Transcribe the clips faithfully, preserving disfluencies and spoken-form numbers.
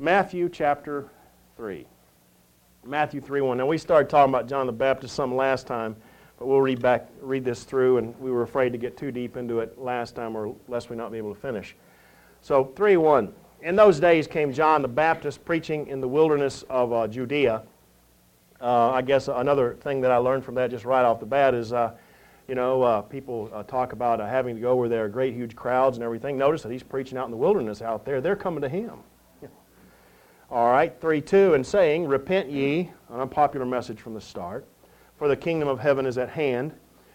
Matthew chapter three. Matthew three one. Now we started talking about John the Baptist some last time, but we'll read back, read this through, and we were afraid to get too deep into it last time, or lest we not be able to finish. So three one. In those days came John the Baptist preaching in the wilderness of uh, Judea. Uh, I guess another thing that I learned from that just right off the bat is, uh, you know, uh, people uh, talk about uh, having to go where there are great, huge crowds and everything. Notice that he's preaching out in the wilderness out there. They're coming to him. Yeah. All right, three two, and saying, Repent ye, an unpopular message from the start, for the kingdom of heaven is at hand.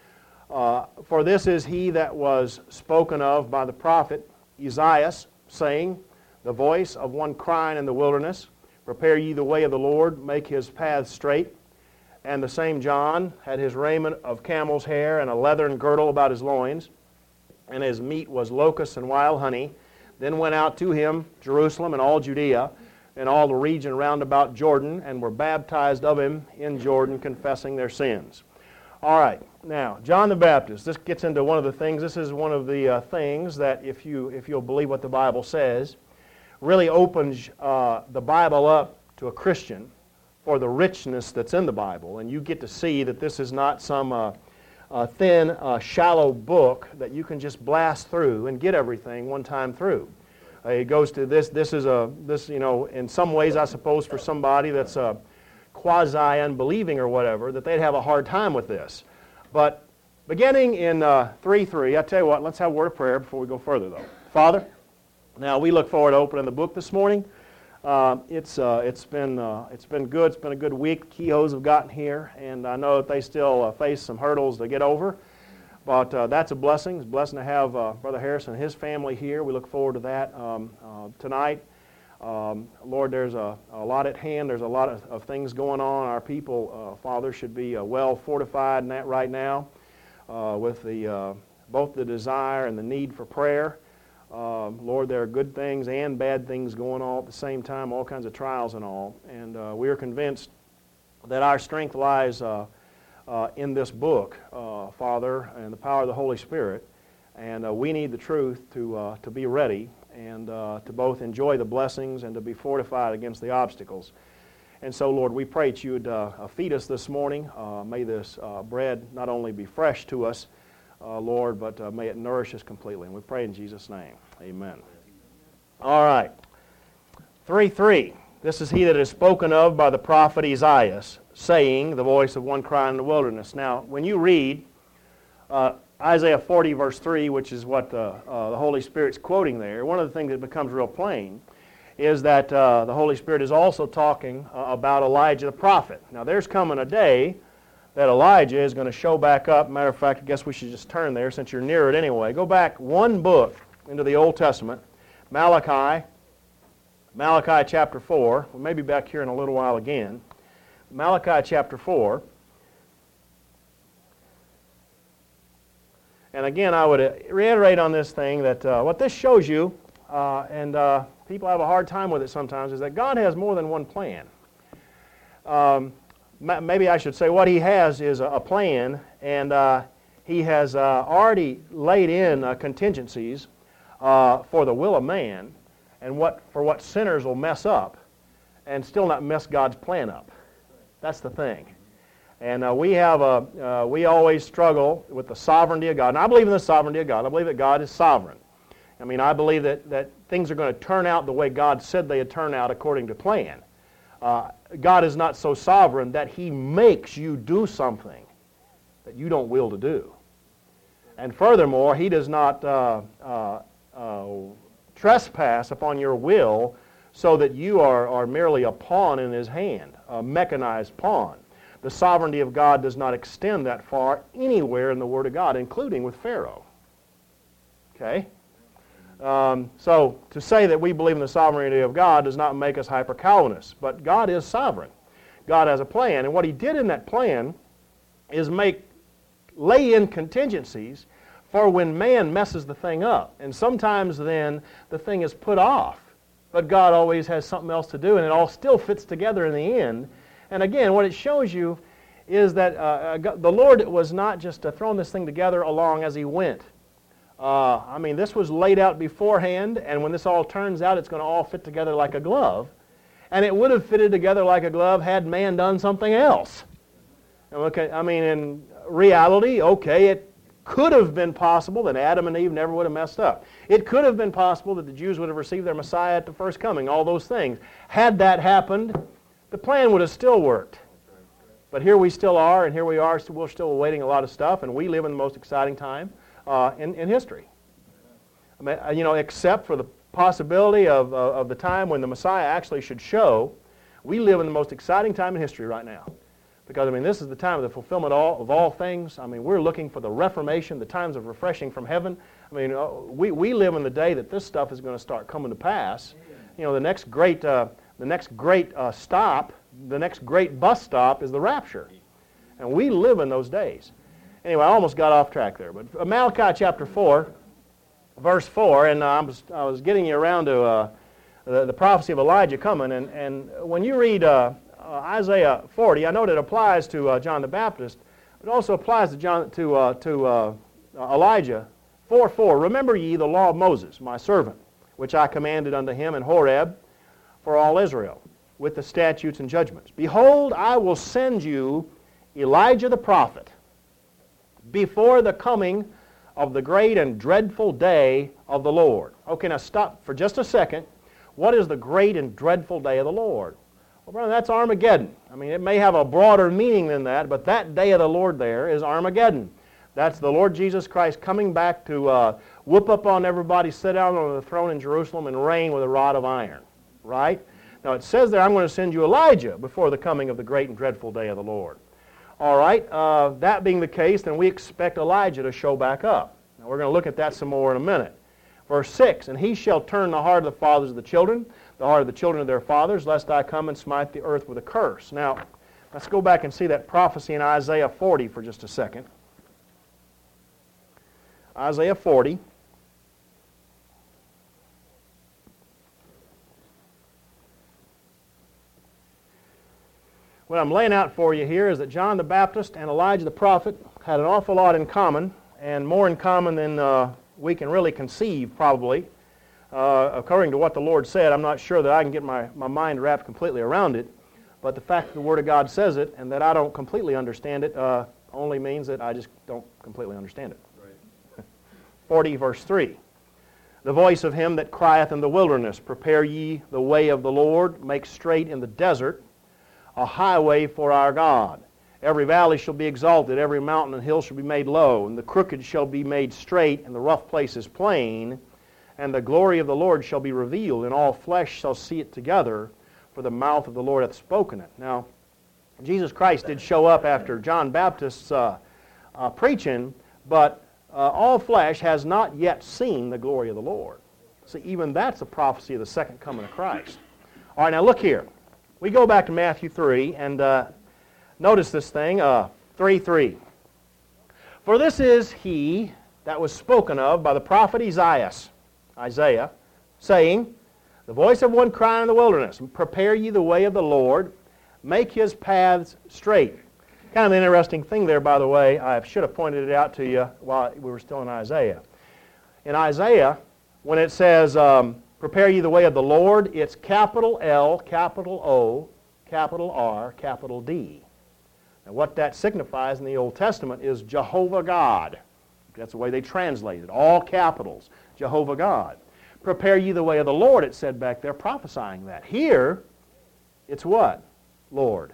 Uh, for this is he that was spoken of by the prophet Isaiah, saying, The voice of one crying in the wilderness, Prepare ye the way of the Lord, make his paths straight. And the same John had his raiment of camel's hair and a leathern girdle about his loins, and his meat was locusts and wild honey. Then went out to him Jerusalem and all Judea, and all the region round about Jordan, and were baptized of him in Jordan, confessing their sins. All right, now, John the Baptist, this gets into one of the things, this is one of the uh, things that if, you, if you'll believe what the Bible says, really opens uh, the Bible up to a Christian for the richness that's in the Bible. And you get to see that this is not some uh, uh, thin, uh, shallow book that you can just blast through and get everything one time through. Uh, it goes to this, this is a, this, you know, in some ways, I suppose, for somebody that's uh, quasi-unbelieving or whatever, that they'd have a hard time with this. But beginning in uh, three three, I tell you what, let's have a word of prayer before we go further, though. Father, now we look forward to opening the book this morning. Uh, it's uh, it's been uh, it's been good. It's been a good week. Kehoes have gotten here, and I know that they still uh, face some hurdles to get over. But uh, that's a blessing. It's a blessing to have uh, Brother Harrison and his family here. We look forward to that um, uh, tonight. Um, Lord, there's a, a lot at hand. There's a lot of, of things going on. Our people, uh, Father, should be uh, well fortified in that right now, uh, with the uh, both the desire and the need for prayer. Uh, Lord, there are good things and bad things going on at the same time, all kinds of trials and all. And uh, we are convinced that our strength lies uh, uh, in this book, uh, Father, and the power of the Holy Spirit. And uh, we need the truth to, uh, to be ready and uh, to both enjoy the blessings and to be fortified against the obstacles. And so, Lord, we pray that you would uh, feed us this morning. Uh, may this uh, bread not only be fresh to us, Uh, Lord, but uh, may it nourish us completely. And we pray in Jesus' name. Amen. All right. three three. This is he that is spoken of by the prophet Isaiah, saying, the voice of one crying in the wilderness. Now, when you read uh, Isaiah forty, verse three, which is what the, uh, the Holy Spirit's quoting there, one of the things that becomes real plain is that uh, the Holy Spirit is also talking uh, about Elijah the prophet. Now, there's coming a day that Elijah is going to show back up. Matter of fact, I guess we should just turn there since you're near it anyway. Go back one book into the Old Testament, Malachi, Malachi chapter four. We may be back here in a little while again. Malachi chapter four. And again, I would reiterate on this thing that uh, what this shows you, uh, and uh, people have a hard time with it sometimes, is that God has more than one plan. Um, Maybe I should say what he has is a plan, and uh, he has uh, already laid in uh, contingencies uh, for the will of man and what for what sinners will mess up and still not mess God's plan up. That's the thing. And uh, we have a uh, we always struggle with the sovereignty of God. And I believe in the sovereignty of God. I believe that God is sovereign. I mean, I believe that, that things are going to turn out the way God said they would turn out according to plan. Uh, God is not so sovereign that he makes you do something that you don't will to do. And furthermore, he does not uh, uh, uh, trespass upon your will so that you are, are merely a pawn in his hand, a mechanized pawn. The sovereignty of God does not extend that far anywhere in the Word of God, including with Pharaoh. Okay? Um, so, to say that we believe in the sovereignty of God does not make us hyper-Calvinists, but God is sovereign. God has a plan, and what he did in that plan is make, lay in contingencies for when man messes the thing up. And sometimes then the thing is put off, but God always has something else to do, and it all still fits together in the end. And again, what it shows you is that uh, the Lord was not just uh, throwing this thing together along as he went. Uh, I mean, this was laid out beforehand, and when this all turns out, it's going to all fit together like a glove. and it would have fitted together like a glove had man done something else. Okay, I mean, in reality, okay, it could have been possible that Adam and Eve never would have messed up. It could have been possible that the Jews would have received their Messiah at the first coming, all those things. Had that happened, the plan would have still worked. But here we still are, and here we are, so we're still awaiting a lot of stuff, and we live in the most exciting time uh, in, in history. I mean, you know, except for the possibility of, uh, of the time when the Messiah actually should show, we live in the most exciting time in history right now. Because, I mean, this is the time of the fulfillment of all, of all things. I mean, we're looking for the Reformation, the times of refreshing from heaven. I mean, uh, we, we live in the day that this stuff is going to start coming to pass. You know, the next great, uh, the next great uh, stop, the next great bus stop is the rapture. And we live in those days. Anyway, I almost got off track there. But Malachi chapter four, verse four, and uh, I, was, I was getting you around to uh, the, the prophecy of Elijah coming. And, and when you read Uh, Uh, Isaiah forty, I know that it applies to uh, John the Baptist, but it also applies to, John, to, uh, to uh, Elijah. four four, remember ye the law of Moses, my servant, which I commanded unto him in Horeb for all Israel, with the statutes and judgments. Behold, I will send you Elijah the prophet before the coming of the great and dreadful day of the Lord. Okay, now stop for just a second. What is the great and dreadful day of the Lord? Well, brother, that's Armageddon. I mean, it may have a broader meaning than that, but that day of the Lord there is Armageddon. That's the Lord Jesus Christ coming back to uh, whoop up on everybody, sit down on the throne in Jerusalem, and reign with a rod of iron. Right? Now, it says there, I'm going to send you Elijah before the coming of the great and dreadful day of the Lord. All right, uh, that being the case, then we expect Elijah to show back up. Now, we're going to look at that some more in a minute. Verse six, and he shall turn the heart of the fathers of the children, the heart of the children of their fathers, lest I come and smite the earth with a curse. Now, let's go back and see that prophecy in Isaiah forty for just a second. Isaiah forty. What I'm laying out for you here is that John the Baptist and Elijah the prophet had an awful lot in common, and more in common than uh, we can really conceive, probably. Uh, according to what the Lord said, I'm not sure that I can get my, my mind wrapped completely around it, but the fact that the Word of God says it and that I don't completely understand it uh, only means that I just don't completely understand it. Right. forty, verse three. The voice of him that crieth in the wilderness, prepare ye the way of the Lord, make straight in the desert a highway for our God. Every valley shall be exalted, every mountain and hill shall be made low, and the crooked shall be made straight, and the rough places plain, and the glory of the Lord shall be revealed, and all flesh shall see it together, for the mouth of the Lord hath spoken it. Now, Jesus Christ did show up after John Baptist's uh, uh, preaching, but uh, all flesh has not yet seen the glory of the Lord. See, even that's a prophecy of the second coming of Christ. All right, now look here. We go back to Matthew three, and uh, notice this thing, uh, three three. For this is he that was spoken of by the prophet Isaiah, Isaiah, saying, the voice of one crying in the wilderness, prepare ye the way of the Lord, make his paths straight. Kind of an interesting thing there, by the way. I should have pointed it out to you while we were still in Isaiah. In Isaiah, when it says, um, prepare ye the way of the Lord, it's capital L, capital O, capital R, capital D. And what that signifies in the Old Testament is Jehovah God. That's the way they translate it. All capitals, Jehovah God. Prepare ye the way of the Lord, it said back there, prophesying that. Here, it's what? Lord.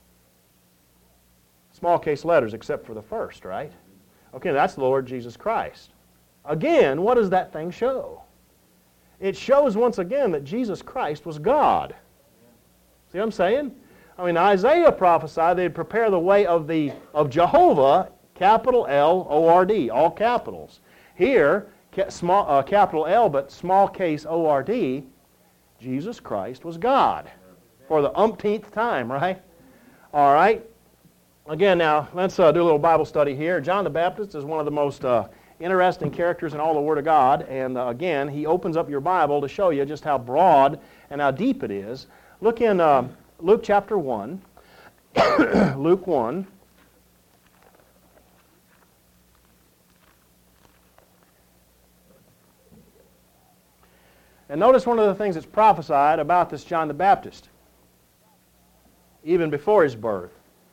Small case letters except for the first, right? Okay, that's the Lord Jesus Christ. Again, what does that thing show? It shows once again that Jesus Christ was God. See what I'm saying? I mean, Isaiah prophesied they'd prepare the way of the of Jehovah, capital L O R D, all capitals. Here, ca small, uh, capital L, but small case O R D, Jesus Christ was God for the umpteenth time, right? All right. Again, now, let's uh, do a little Bible study here. John the Baptist is one of the most uh, interesting characters in all the Word of God, and uh, again, he opens up your Bible to show you just how broad and how deep it is. Look in uh, Luke chapter one. Luke one. And notice one of the things that's prophesied about this John the Baptist. even before his birth.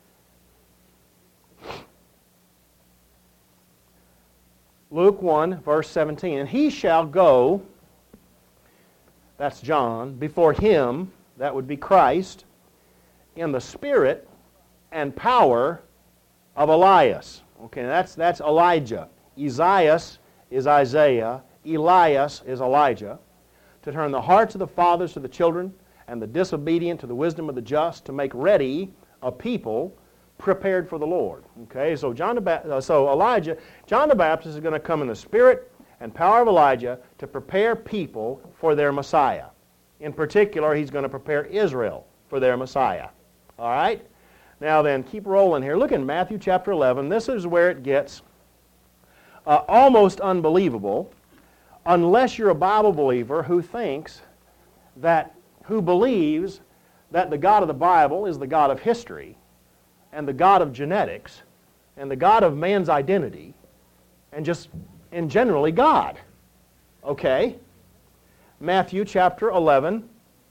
Luke one, verse seventeen, and he shall go, that's John, before him, that would be Christ, in the spirit and power of Elias. Okay, that's, that's Elijah. Isaias is Isaiah. Elias is Elijah. To turn the hearts of the fathers to the children, and the disobedient to the wisdom of the just, to make ready a people prepared for the Lord. Okay, so John the ba- so Elijah, John the Baptist is going to come in the spirit and power of Elijah to prepare people for their Messiah. In particular, he's going to prepare Israel for their Messiah. All right? Now then, keep rolling here. Look in Matthew chapter eleven. This is where it gets uh, almost unbelievable, unless you're a Bible believer who thinks that, who believes that the God of the Bible is the God of history, and the God of genetics, and the God of man's identity, and just, in generally, God. Okay? Matthew chapter eleven.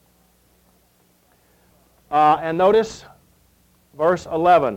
Uh, and notice verse eleven.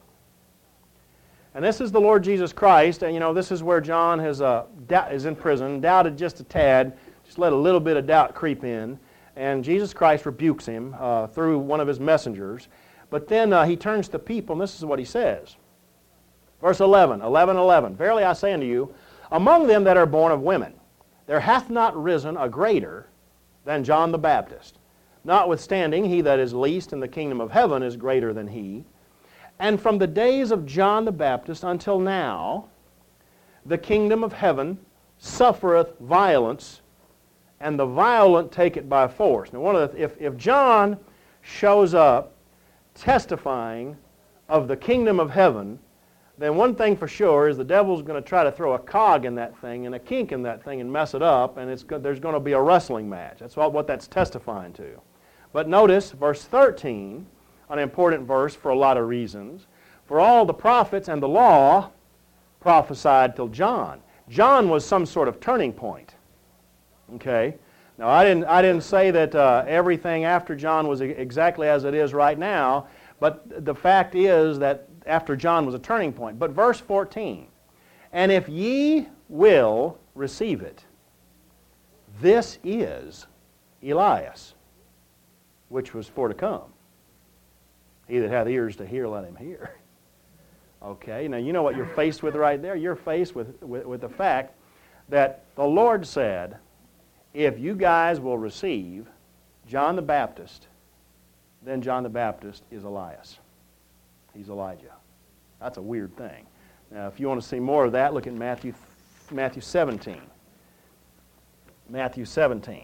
And this is the Lord Jesus Christ, and you know, this is where John has, uh, doubt, is in prison, doubted just a tad, just let a little bit of doubt creep in, and Jesus Christ rebukes him uh, through one of his messengers. But then uh, he turns to the people, and this is what he says. Verse eleven, eleven, eleven. Verily I say unto you, among them that are born of women, there hath not risen a greater than John the Baptist. Notwithstanding, he that is least in the kingdom of heaven is greater than he. And from the days of John the Baptist until now, the kingdom of heaven suffereth violence, and the violent take it by force. Now, one of the, if, if John shows up testifying of the kingdom of heaven, then one thing for sure is the devil's going to try to throw a cog in that thing and a kink in that thing and mess it up, and it's go- there's going to be a wrestling match. That's all, what that's testifying to. But notice verse thirteen, an important verse for a lot of reasons. For all the prophets and the law prophesied till John. John was some sort of turning point. Okay? Now, I didn't, I didn't say that uh, everything after John was exactly as it is right now, but the fact is that after John was a turning point. But verse fourteen, and if ye will receive it, this is Elias, which was for to come. He that hath ears to hear, let him hear. Okay, now you know what you're faced with right there? You're faced with, with, with the fact that the Lord said, if you guys will receive John the Baptist, then John the Baptist is Elias. He's Elijah. That's a weird thing. Now, if you want to see more of that, look at Matthew, Matthew seventeen. Matthew seventeen.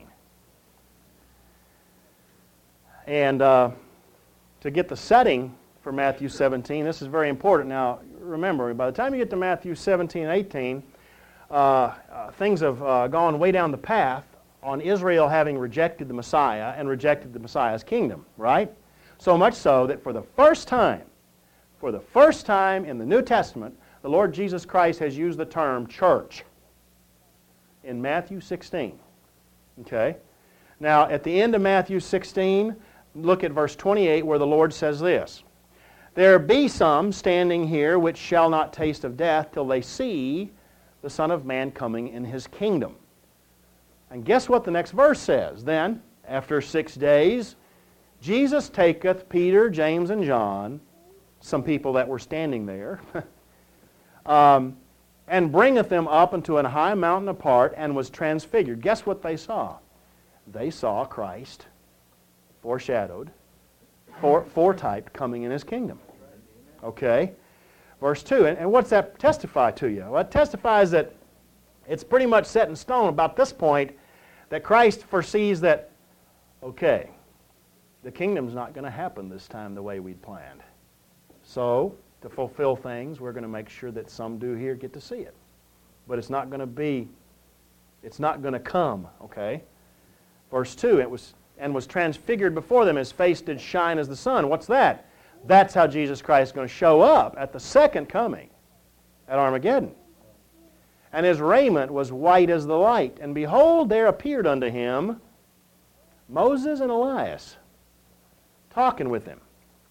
And uh, to get the setting for Matthew seventeen, this is very important. Now, remember, by the time you get to Matthew seventeen and eighteen, uh, uh, things have uh, gone way down the path on Israel having rejected the Messiah and rejected the Messiah's kingdom, right? So much so that for the first time, for the first time in the New Testament, the Lord Jesus Christ has used the term church in Matthew sixteen. Okay? Now, at the end of Matthew sixteen, look at verse twenty-eight where the Lord says this. There be some standing here which shall not taste of death till they see the Son of Man coming in His kingdom. And guess what the next verse says? Then, after six days, Jesus taketh Peter, James, and John, some people that were standing there, um, and bringeth them up into an high mountain apart, and was transfigured. Guess what they saw? They saw Christ foreshadowed, fore, foretyped, coming in His kingdom. Okay? Verse two, and, and what's that testify to you? Well, it testifies that it's pretty much set in stone about this point that Christ foresees that, okay, the kingdom's not going to happen this time the way we'd planned. So, to fulfill things, we're going to make sure that some do here get to see it. But it's not going to be, it's not going to come, okay? Verse two, it was, and was transfigured before them, His face did shine as the sun. What's that? That's how Jesus Christ is going to show up at the second coming at Armageddon. And His raiment was white as the light. And behold, there appeared unto Him Moses and Elias, talking with Him.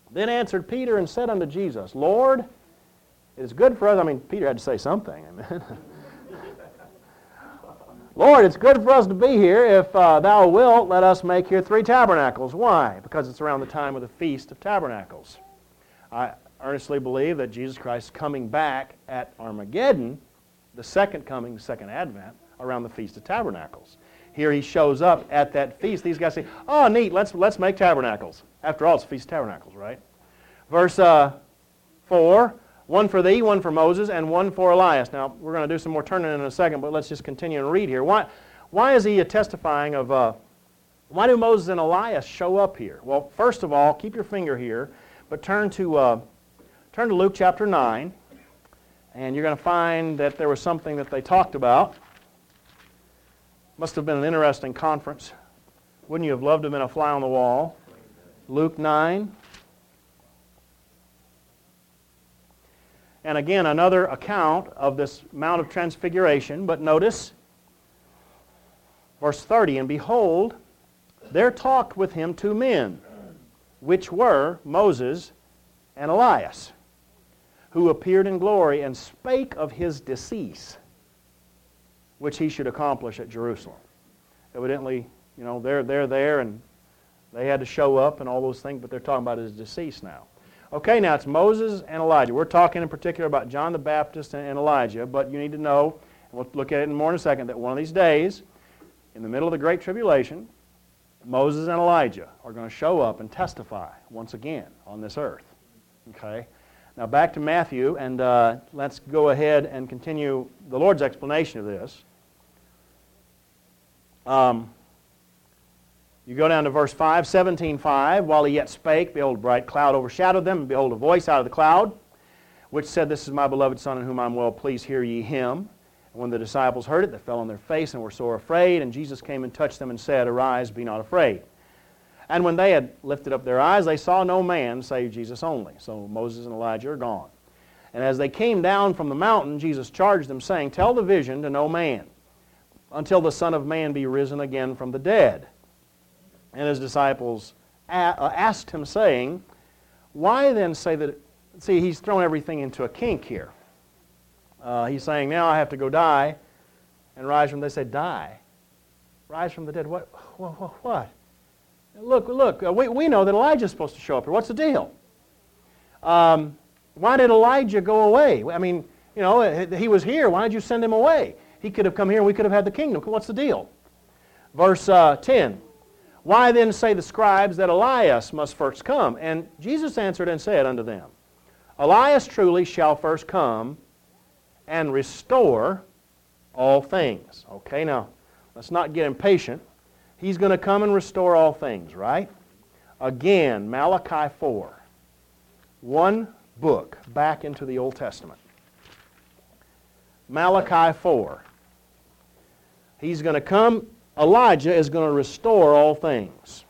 Then answered Peter and said unto Jesus, Lord, it is good for us. I mean, Peter had to say something. Amen. Lord, it's good for us to be here. If uh, thou wilt, let us make here three tabernacles. Why? Because it's around the time of the Feast of Tabernacles. I earnestly believe that Jesus Christ is coming back at Armageddon, the second coming, the second advent, around the Feast of Tabernacles. Here he shows up at that feast. These guys say, oh, neat, let's, let's make tabernacles. After all, it's Feast of Tabernacles, right? Verse uh, four, one for thee, one for Moses, and one for Elias. Now, we're going to do some more turning in a second, but let's just continue and read here. Why, why is he testifying of, uh, why do Moses and Elias show up here? Well, first of all, keep your finger here, but turn to, uh, turn to Luke chapter nine, and you're going to find that there was something that they talked about. Must have been an interesting conference. Wouldn't you have loved to have been a fly on the wall? Luke nine. And again, another account of this Mount of Transfiguration. But notice, verse thirty, and behold, there talked with him two men, which were Moses and Elias, who appeared in glory and spake of his decease, which he should accomplish at Jerusalem. Evidently, you know, they're, they're there and they had to show up and all those things, but they're talking about his decease now. Okay, now it's Moses and Elijah. We're talking in particular about John the Baptist and Elijah, but you need to know, and we'll look at it in more in a second, that one of these days, in the middle of the Great Tribulation, Moses and Elijah are going to show up and testify once again on this earth. Okay? Now back to Matthew, and uh, let's go ahead and continue the Lord's explanation of this. Um, you go down to verse five, seventeen five. While he yet spake, behold, a bright cloud overshadowed them, and behold, a voice out of the cloud, which said, This is my beloved Son, in whom I am well pleased, hear ye him. And when the disciples heard it, they fell on their face and were sore afraid. And Jesus came and touched them and said, Arise, be not afraid. And when they had lifted up their eyes, they saw no man save Jesus only. So Moses and Elijah are gone. And as they came down from the mountain, Jesus charged them, saying, Tell the vision to no man, until the Son of Man be risen again from the dead. And his disciples asked him, saying, Why then say that... See, he's thrown everything into a kink here. Uh, he's saying, now I have to go die and rise from... They say, die? Rise from the dead? What? What? what? Look, look, uh, we, we know that Elijah's supposed to show up here. What's the deal? Um, why did Elijah go away? I mean, you know, he was here. Why did you send him away? He could have come here and we could have had the kingdom. What's the deal? Verse uh, ten. Why then say the scribes that Elias must first come? And Jesus answered and said unto them, Elias truly shall first come and restore all things. Okay, now, let's not get impatient. He's going to come and restore all things, right? Again, Malachi four. One book back into the Old Testament. Malachi four. He's going to come, Elijah is going to restore all things.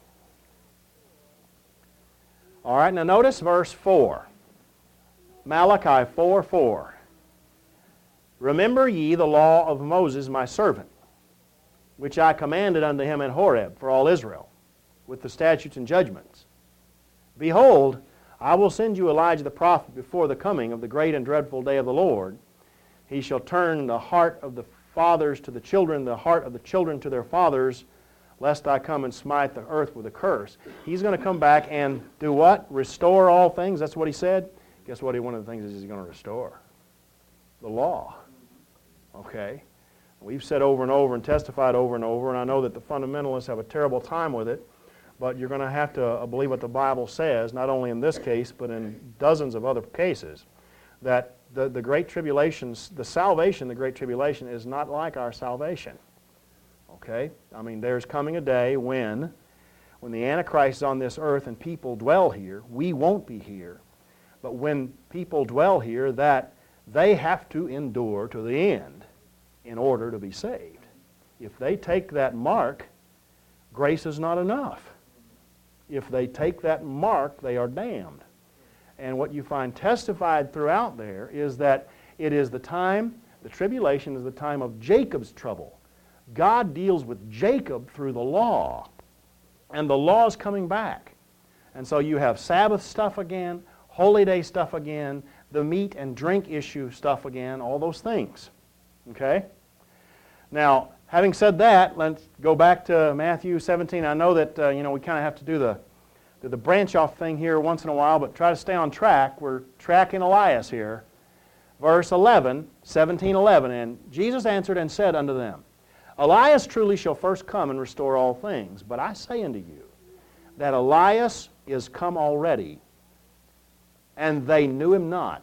All right, now notice verse four. Malachi four four. Remember ye the law of Moses my servant, which I commanded unto him in Horeb for all Israel, with the statutes and judgments. Behold, I will send you Elijah the prophet before the coming of the great and dreadful day of the Lord. He shall turn the heart of the fathers to the children, the heart of the children to their fathers, lest I come and smite the earth with a curse. He's going to come back and do what? Restore all things. That's what he said. Guess what? One of the things is he's going to restore the law. Okay? We've said over and over and testified over and over, and I know that the fundamentalists have a terrible time with it, but you're going to have to uh, believe what the Bible says, not only in this case, but in dozens of other cases, that the, the Great Tribulation, the salvation of the Great Tribulation is not like our salvation. Okay? I mean, there's coming a day when, when the Antichrist is on this earth and people dwell here, we won't be here, but when people dwell here, that they have to endure to the end in order to be saved. If they take that mark, grace is not enough. If they take that mark, they are damned. And what you find testified throughout there is that it is the time, the tribulation is the time of Jacob's trouble. God deals with Jacob through the law, and the law is coming back. And so you have Sabbath stuff again, holy day stuff again, the meat and drink issue stuff again, all those things. Okay? Now, having said that, let's go back to Matthew seventeen. I know that uh, you know we kind of have to do the, do the branch off thing here once in a while, but try to stay on track. We're tracking Elias here. Verse eleven, seventeen eleven, and Jesus answered and said unto them, Elias truly shall first come and restore all things. But I say unto you, that Elias is come already, and they knew him not,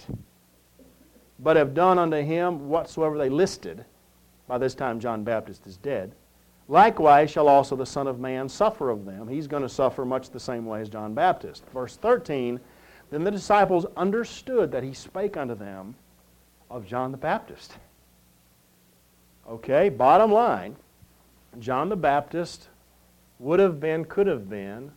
but have done unto him whatsoever they listed. By this time John Baptist is dead. Likewise shall also the Son of Man suffer of them. He's going to suffer much the same way as John Baptist. Verse thirteen, then the disciples understood that he spake unto them of John the Baptist. Okay, bottom line, John the Baptist would have been, could have been,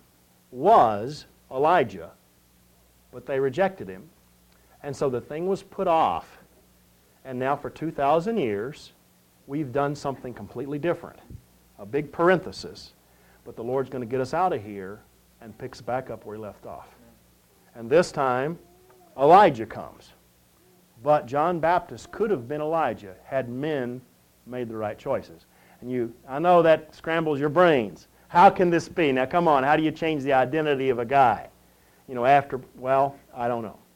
was Elijah, but they rejected him. And so the thing was put off. And now for two thousand years, we've done something completely different. A big parenthesis. But the Lord's going to get us out of here and picks back up where he left off. And this time, Elijah comes. But John Baptist could have been Elijah had men made the right choices. And you, I know that scrambles your brains. How can this be? Now come on, how do you change the identity of a guy? You know, after, well, I don't know.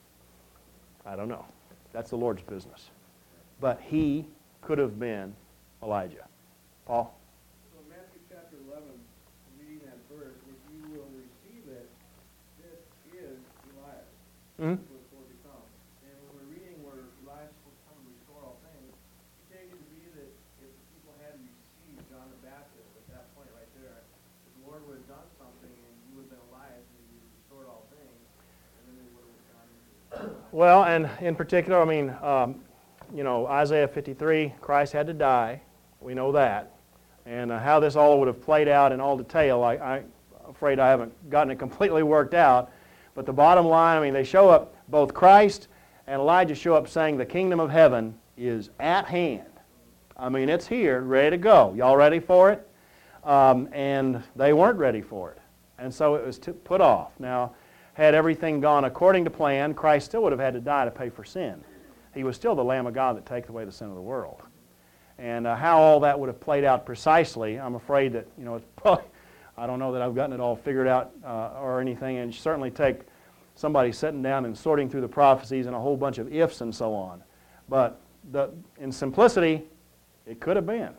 I don't know. That's the Lord's business. But he could have been Elijah. Paul? So Matthew chapter eleven, reading that verse, if you will receive it, this is Elias. Mm-hmm. This was for to come. And when we're reading where Elias will come and restore all things, you take it to be that if the people had received John the Baptist at that point right there, the Lord would have done something and you would have been Elias and you would have restored all things, and then they would have gone into Well, and in particular, I mean, um, you know, Isaiah fifty-three, Christ had to die. We know that. And uh, how this all would have played out in all detail, I, I'm afraid I haven't gotten it completely worked out. But the bottom line, I mean, they show up, both Christ and Elijah show up saying the kingdom of heaven is at hand. I mean, it's here, ready to go. Y'all ready for it? Um, and they weren't ready for it. And so it was t- put off. Now, had everything gone according to plan, Christ still would have had to die to pay for sin. He was still the Lamb of God that taketh away the sin of the world. And uh, how all that would have played out precisely, I'm afraid that, you know, it's probably, I don't know that I've gotten it all figured out uh, or anything, and certainly take somebody sitting down and sorting through the prophecies and a whole bunch of ifs and so on. But the, in simplicity, it could have been.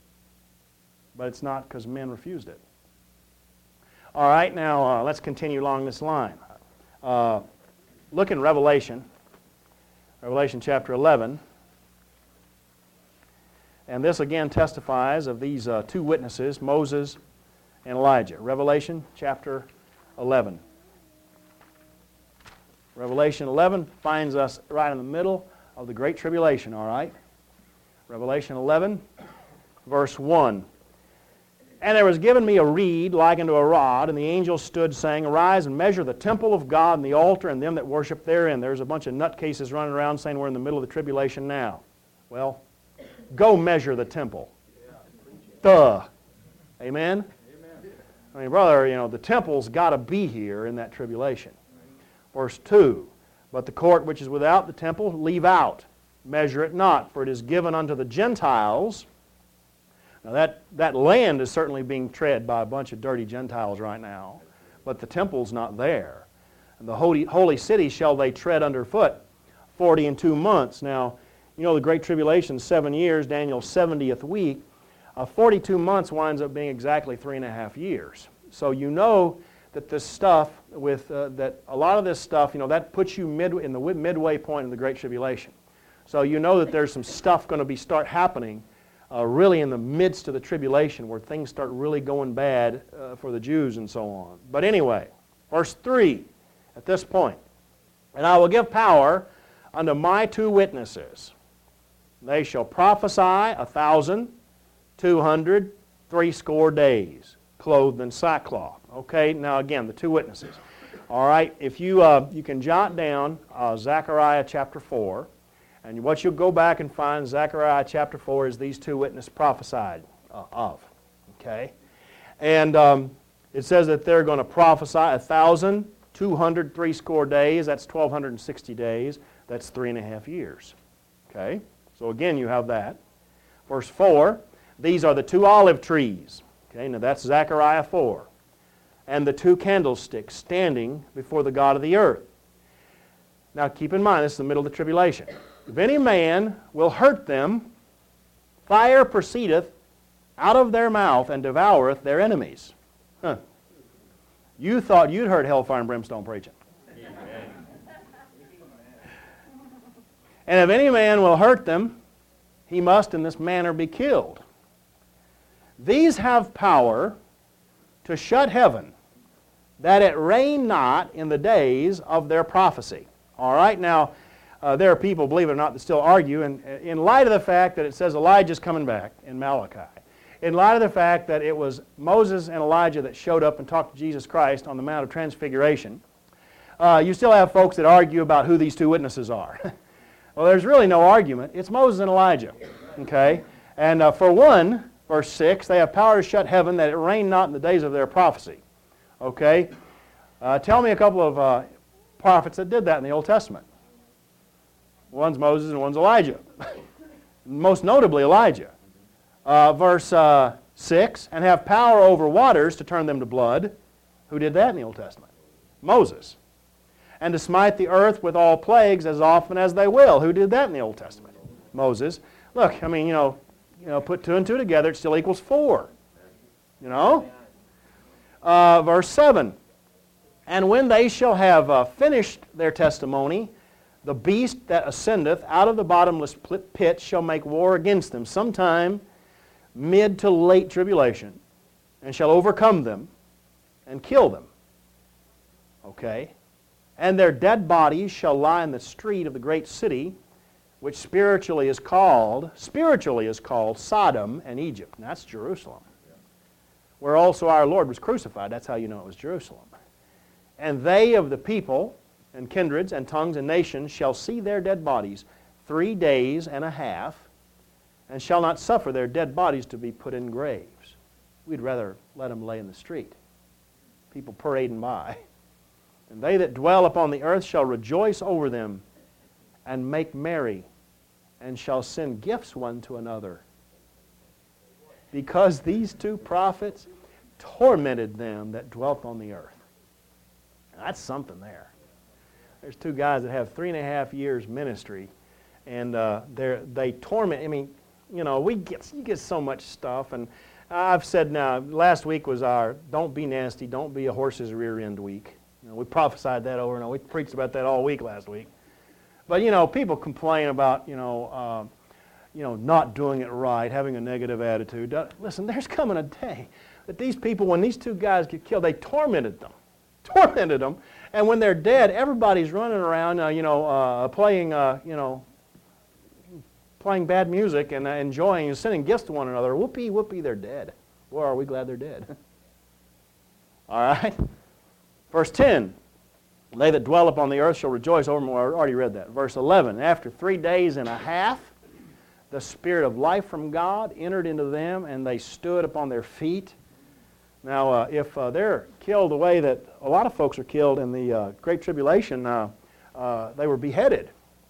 But it's not because men refused it. All right, now uh, let's continue along this line. Uh, look in Revelation, Revelation chapter eleven. And this again testifies of these uh, two witnesses, Moses and Elijah. Revelation chapter eleven. Revelation eleven finds us right in the middle of the Great Tribulation, all right? Revelation eleven, verse one. And there was given me a reed like unto a rod, and the angel stood, saying, Arise and measure the temple of God and the altar and them that worship therein. There's a bunch of nutcases running around saying we're in the middle of the tribulation now. Well, go measure the temple. Duh. Amen? Amen? I mean, brother, you know, the temple's got to be here in that tribulation. Verse two, But the court which is without the temple leave out. Measure it not, for it is given unto the Gentiles. Now that, that land is certainly being tread by a bunch of dirty Gentiles right now, but the temple's not there. And the holy, holy city shall they tread underfoot forty and two months. Now, you know the Great Tribulation, seven years, Daniel's seventieth week. Uh, forty-two months winds up being exactly three and a half years. So you know that this stuff, with uh, that a lot of this stuff, you know, that puts you mid in the midway point of the Great Tribulation. So you know that there's some stuff going to be start happening uh, really in the midst of the tribulation where things start really going bad uh, for the Jews and so on. But anyway, verse three, at this point, And I will give power unto my two witnesses. They shall prophesy a thousand, two hundred, threescore days, clothed in sackcloth. Okay, now again, the two witnesses. All right, if you, uh, you can jot down uh, Zechariah chapter four, and what you'll go back and find, Zechariah chapter four is these two witnesses prophesied uh, of. Okay, and um, It says that they're going to prophesy a thousand, two hundred, three score days. That's twelve sixty days. That's three and a half years. Okay? So again, you have that. Verse four, these are the two olive trees. Okay, now that's Zechariah four. And the two candlesticks standing before the God of the earth. Now keep in mind, this is the middle of the tribulation. If any man will hurt them, fire proceedeth out of their mouth and devoureth their enemies. Huh. You thought you'd heard hellfire and brimstone preaching. And if any man will hurt them, he must in this manner be killed. These have power to shut heaven, that it rain not in the days of their prophecy. All right, now, uh, there are people, believe it or not, that still argue, and in light of the fact that it says Elijah's coming back in Malachi, in light of the fact that it was Moses and Elijah that showed up and talked to Jesus Christ on the Mount of Transfiguration, uh, you still have folks that argue about who these two witnesses are. Well, there's really no argument. It's Moses and Elijah. Okay? And uh, for one, verse six, they have power to shut heaven that it rain not in the days of their prophecy. Okay? Uh, tell me a couple of uh, prophets that did that in the Old Testament. One's Moses and one's Elijah. Most notably Elijah. Uh, verse uh, six, and have power over waters to turn them to blood. Who did that in the Old Testament? Moses. And to smite the earth with all plagues as often as they will. Who did that in the Old Testament? Moses. Look, I mean, you know, you know, put two and two together, it still equals four. You know? Uh, verse seven. And when they shall have uh, finished their testimony, the beast that ascendeth out of the bottomless pit shall make war against them sometime mid to late tribulation, and shall overcome them and kill them. Okay? And their dead bodies shall lie in the street of the great city, which spiritually is called, spiritually is called Sodom and Egypt. And that's Jerusalem. Where also our Lord was crucified. That's how you know it was Jerusalem. And they of the people and kindreds and tongues and nations shall see their dead bodies three days and a half, and shall not suffer their dead bodies to be put in graves. We'd rather let them lay in the street. People parading by. And they that dwell upon the earth shall rejoice over them, and make merry, and shall send gifts one to another. Because these two prophets tormented them that dwelt on the earth. Now, that's something there. There's two guys that have three and a half years ministry, and uh, they torment. I mean, you know, we get you get so much stuff, and I've said now. Last week was our "Don't be nasty, don't be a horse's rear end" week. You know, we prophesied that over and over. We preached about that all week last week. But you know, people complain about you know, uh, you know, not doing it right, having a negative attitude. Listen, there's coming a day that these people, when these two guys get killed, they tormented them, tormented them, and when they're dead, everybody's running around, uh, you know, uh, playing, uh, you know, playing bad music and uh, enjoying and sending gifts to one another. Whoopee, whoopee, they're dead. Boy, are we glad they're dead. All right. Verse ten, they that dwell upon the earth shall rejoice over them. I already read that. Verse eleven, after three days and a half, the Spirit of life from God entered into them, and they stood upon their feet. Now, uh, if uh, they're killed the way that a lot of folks are killed in the uh, Great Tribulation, uh, uh, they were beheaded.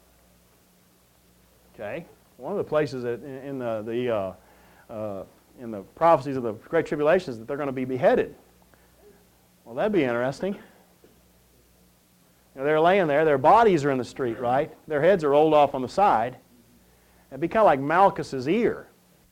Okay? One of the places that in, in the, the uh, uh, in the prophecies of the Great Tribulation is that they're going to be beheaded. Well, that'd be interesting. You know, they're laying there, their bodies are in the street, right? Their heads are rolled off on the side. It'd be kind of like Malchus's ear.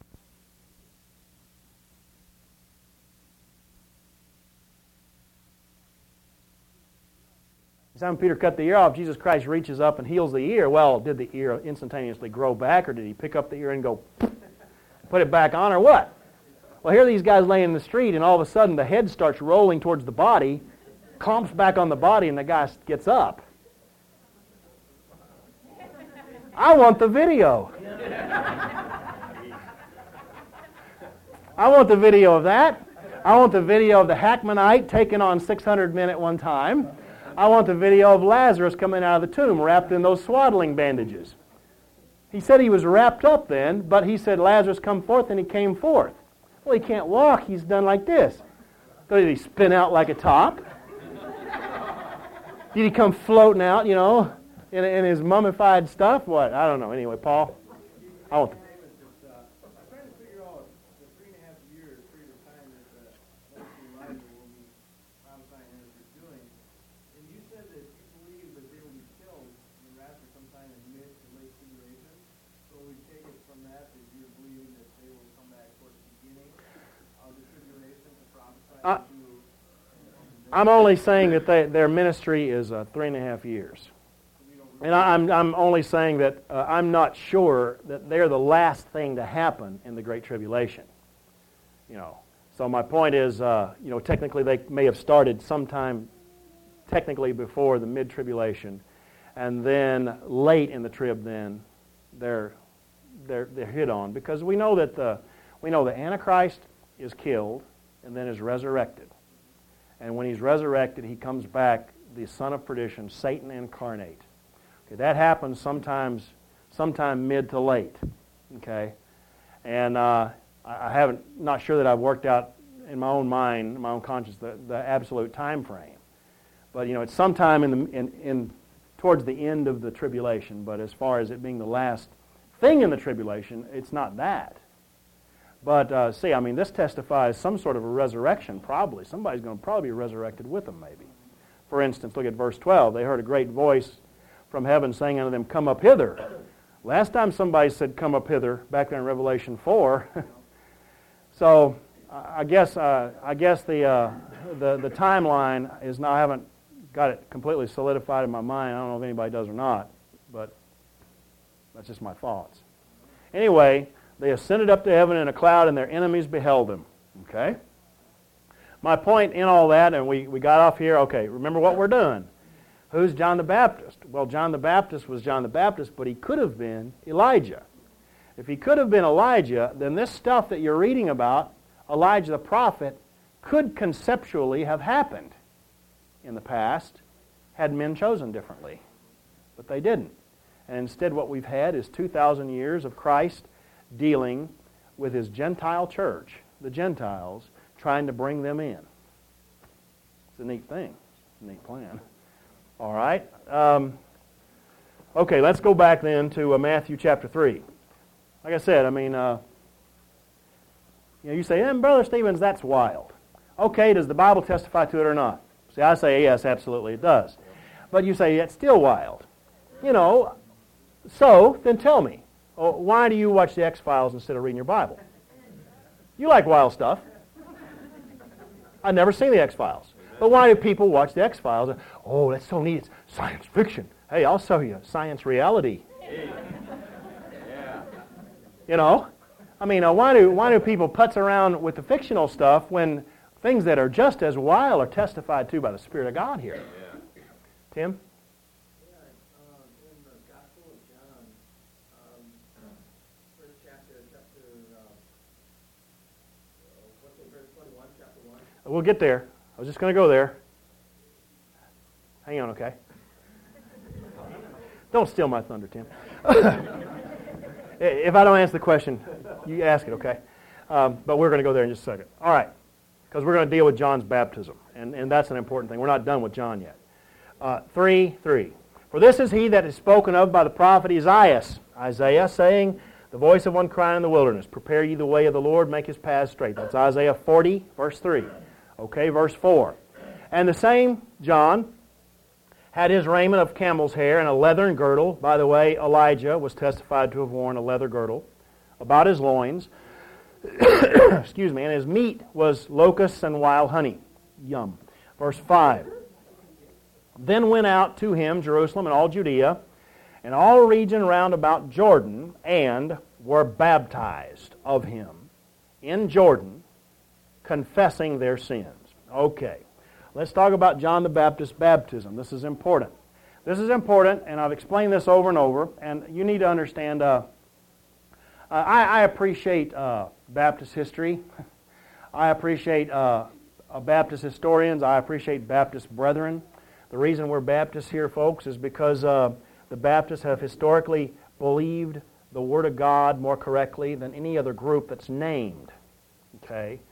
Simon Peter cut the ear off. Jesus Christ reaches up and heals the ear. Well, did the ear instantaneously grow back, or did he pick up the ear and go put it back on, or what? Well, here are these guys laying in the street, and all of a sudden the head starts rolling towards the body, clamps back on the body, and the guy gets up. I want the video. I want the video of that. I want the video of the Hackmanite taking on six hundred men at one time. I want the video of Lazarus coming out of the tomb wrapped in those swaddling bandages. He said he was wrapped up then, but he said, Lazarus, come forth, and he came forth. Well, he can't walk. He's done like this. Did he spin out like a top? Did he come floating out, you know, in, in his mummified stuff? What? I don't know. Anyway, Paul, I want. I'm trying to figure out the three and a half years period of time that the Moses and Elijah will be prophesying as they're doing. And you said that you believe that they will be killed in the rapture sometime in mid to late tribulation. So we take it from that that you're believing that they will come back towards the beginning of the tribulation to prophesy Uh, to. I'm only saying that they, their ministry is uh, three and a half years. And I, I'm, I'm only saying that uh, I'm not sure that they're the last thing to happen in the Great Tribulation. You know, so my point is, uh, you know, technically they may have started sometime technically before the mid-tribulation, and then late in the trib then they're, they're, they're hit on, because we know that the, we know the Antichrist is killed and then is resurrected. And when he's resurrected, he comes back, the son of perdition, Satan incarnate. Okay, that happens sometimes, sometime mid to late. Okay, and uh, I haven't, not sure that I've worked out in my own mind, in my own conscience, the, the absolute time frame. But you know, it's sometime in the in, in towards the end of the tribulation. But as far as it being the last thing in the tribulation, it's not that. But uh, see, I mean, this testifies some sort of a resurrection, probably. Somebody's going to probably be resurrected with them, maybe. For instance, look at verse twelve. They heard a great voice from heaven saying unto them, come up hither. Last time somebody said, come up hither, back there in Revelation four. So, I guess uh, I guess the, uh, the the timeline is now, I haven't got it completely solidified in my mind. I don't know if anybody does or not, but that's just my thoughts. Anyway, they ascended up to heaven in a cloud, and their enemies beheld them. Okay? My point in all that, and we, we got off here, okay, remember what we're doing. Who's John the Baptist? Well, John the Baptist was John the Baptist, but he could have been Elijah. If he could have been Elijah, then this stuff that you're reading about, Elijah the prophet, could conceptually have happened in the past had men chosen differently. But they didn't. And instead what we've had is two thousand years of Christ dealing with his Gentile church, the Gentiles, trying to bring them in. It's a neat thing. It's a neat plan. All right. Um, okay, let's go back then to uh, Matthew chapter three. Like I said, I mean, uh, you know, you say, eh, Brother Stevens, that's wild. Okay, does the Bible testify to it or not? See, I say, yes, absolutely it does. But you say, it's still wild. You know, so then tell me, oh, why do you watch the X-Files instead of reading your Bible? You like wild stuff. I've never seen the X-Files. But why do people watch the X-Files? Oh, that's so neat. It's science fiction. Hey, I'll show you science reality. You know? I mean, uh, why do why do people putz around with the fictional stuff when things that are just as wild are testified to by the Spirit of God here? Tim? We'll get there. I was just going to go there. Hang on, okay? Don't steal my thunder, Tim. If I don't answer the question, you ask it, okay? Um, but we're going to go there in just a second. All right, because we're going to deal with John's baptism, and, and that's an important thing. We're not done with John yet. Uh, three, three. For this is he that is spoken of by the prophet Isaiah, Isaiah saying, the voice of one crying in the wilderness, prepare ye the way of the Lord, make his paths straight. That's Isaiah forty, verse three. Okay, verse four. And the same John had his raiment of camel's hair and a leathern girdle. By the way, Elijah was testified to have worn a leather girdle about his loins. Excuse me. And his meat was locusts and wild honey. Yum. Verse five. Then went out to him Jerusalem and all Judea and all region round about Jordan, and were baptized of him in Jordan, confessing their sins. Okay. Let's talk about John the Baptist's baptism. This is important. This is important, and I've explained this over and over, and you need to understand, uh, I, I appreciate uh, Baptist history. I appreciate uh, uh, Baptist historians. I appreciate Baptist brethren. The reason we're Baptists here, folks, is because uh, the Baptists have historically believed the Word of God more correctly than any other group that's named. Okay?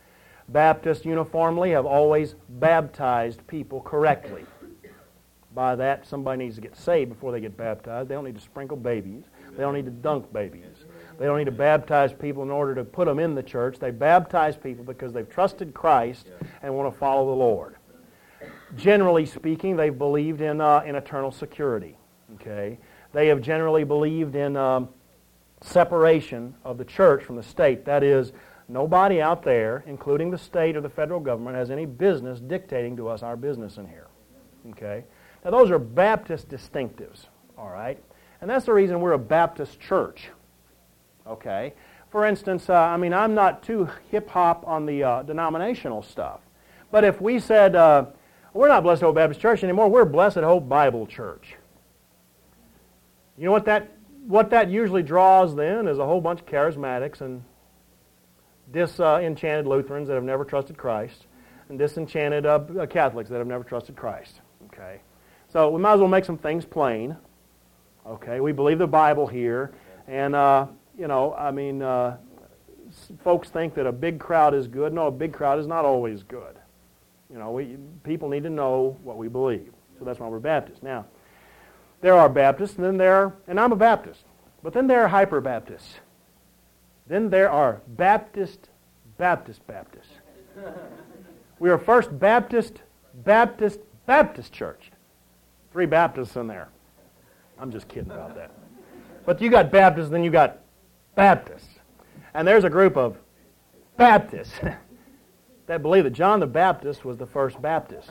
Baptists uniformly have always baptized people correctly. By that, somebody needs to get saved before they get baptized. They don't need to sprinkle babies. They don't need to dunk babies. They don't need to baptize people in order to put them in the church. They baptize people because they've trusted Christ and want to follow the Lord. Generally speaking, they've believed in, uh, in eternal security. Okay? They have generally believed in um, separation of the church from the state. That is, nobody out there, including the state or the federal government, has any business dictating to us our business in here. Okay? Now, those are Baptist distinctives, all right? And that's the reason we're a Baptist church, okay? For instance, uh, I mean, I'm not too hip-hop on the uh, denominational stuff. But if we said, uh, we're not Blessed Hope Baptist Church anymore, we're Blessed Hope Bible Church. You know what that, what that usually draws then is a whole bunch of charismatics and disenchanted Lutherans that have never trusted Christ and disenchanted uh, Catholics that have never trusted Christ, okay? So we might as well make some things plain. Okay, we believe the Bible here, and uh, you know, I mean, uh, folks think that a big crowd is good. No, a big crowd is not always good. You know, we, people need to know what we believe. So that's why we're Baptists. Now, there are Baptists, and then there are, and I'm a Baptist, but then there are hyper-Baptists. Then there are Baptist, Baptist, Baptists. We are First Baptist, Baptist, Baptist Church. Three Baptists in there. I'm just kidding about that. But you got Baptists, then you got Baptists. And there's a group of Baptists that believe that John the Baptist was the first Baptist.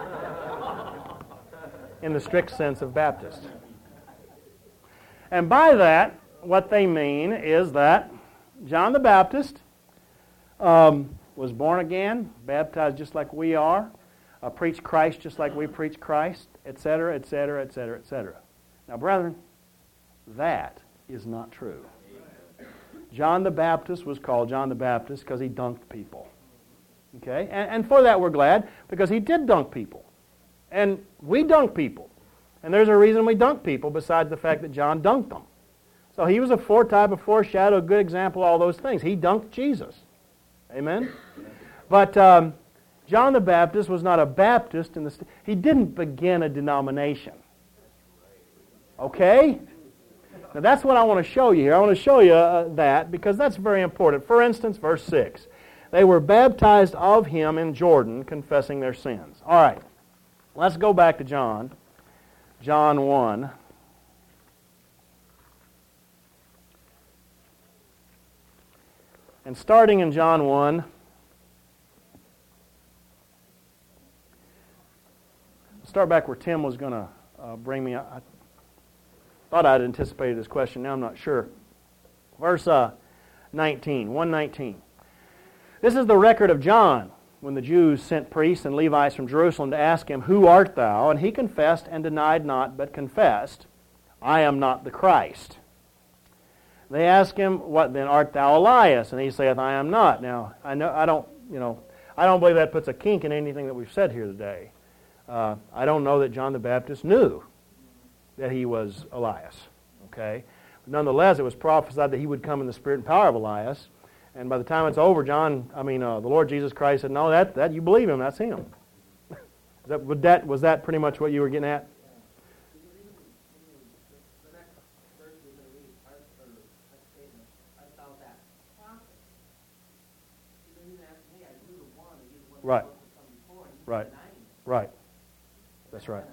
In the strict sense of Baptist. And by that, what they mean is that John the Baptist um, was born again, baptized just like we are, uh, preached Christ just like we preach Christ, et cetera, et cetera, et cetera, et cetera. Now, brethren, that is not true. John the Baptist was called John the Baptist because he dunked people. Okay? And, and for that we're glad, because he did dunk people. And we dunk people. And there's a reason we dunk people besides the fact that John dunked them. So he was a foretype, a foreshadow, a good example of all those things. He dunked Jesus. Amen? But um, John the Baptist was not a Baptist in the st- he didn't begin a denomination. Okay? Now that's what I want to show you here. I want to show you uh, that because that's very important. For instance, verse six. They were baptized of him in Jordan, confessing their sins. All right. Let's go back to John. John one. And starting in John one, start back where Tim was going to uh, bring me. I thought I'd anticipated this question. Now I'm not sure. Verse uh, nineteen, one nineteen. This is the record of John, when the Jews sent priests and Levites from Jerusalem to ask him, "Who art thou?" And he confessed and denied not, but confessed, "I am not the Christ." They ask him, "What then, art thou Elias?" And he saith, "I am not." Now, I know I don't, you know, I don't believe that puts a kink in anything that we've said here today. Uh, I don't know that John the Baptist knew that he was Elias. Okay, but nonetheless, it was prophesied that he would come in the spirit and power of Elias. And by the time it's over, John, I mean, uh, the Lord Jesus Christ said, "No, that that you believe him, that's him." Is that, would that was that pretty much what you were getting at? Right. Right. Right. That's right.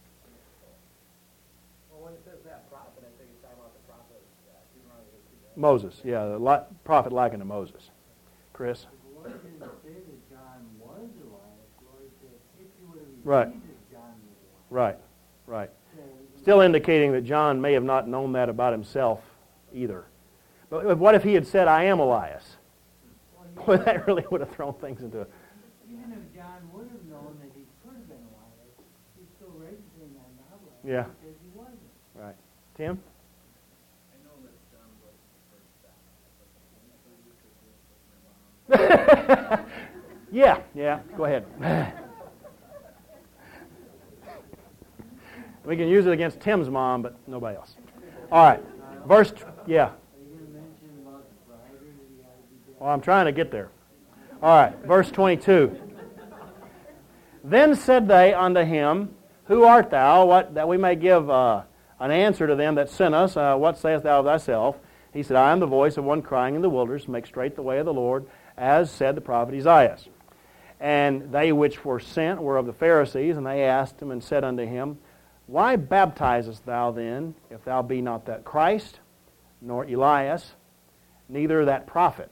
Well, when it says that prophet, I think it's talking about the prophet uh, Deuteronomy eighteen. Moses, yeah, the li- prophet likened to Moses. Chris? The Lord didn't say that John was Elias. The Lord said, if you would have received Right. it, John was Elias. Right. Right. So, Still indicating that John may have not known that about himself either. But what if he had said, "I am Elias"? Well, that really would have thrown things into a... even if John would have known that he could have been Elias, he's still registering that not Elias Yeah. because he wasn't. Right. Tim? I know that John was the first Baptist. Yeah, yeah, go ahead. We can use it against Tim's mom, but nobody else. All right. Verse, yeah. Are you going to mention about the bridegroom that he had to be dead? Well, I'm trying to get there. All All right, verse twenty-two. Then said they unto him, Who art thou? What, that we may give uh, an answer to them that sent us. Uh, what sayest thou of thyself? He said, I am the voice of one crying in the wilderness, make straight the way of the Lord, as said the prophet Isaiah. And they which were sent were of the Pharisees, and they asked him and said unto him, Why baptizest thou then, if thou be not that Christ, nor Elias, neither that prophet?